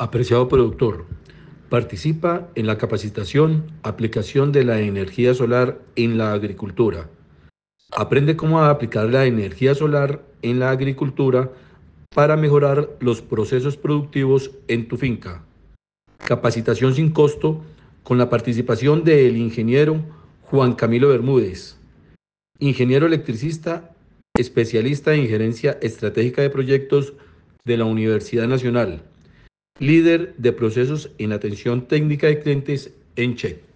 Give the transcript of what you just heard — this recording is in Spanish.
Apreciado productor, participa en la capacitación Aplicación de la energía solar en la agricultura. Aprende cómo aplicar la energía solar en la agricultura para mejorar los procesos productivos en tu finca. Capacitación sin costo con la participación del ingeniero Juan Camilo Bermúdez, ingeniero electricista, especialista en gerencia estratégica de proyectos de la Universidad Nacional, líder de procesos en atención técnica de clientes en CHEC.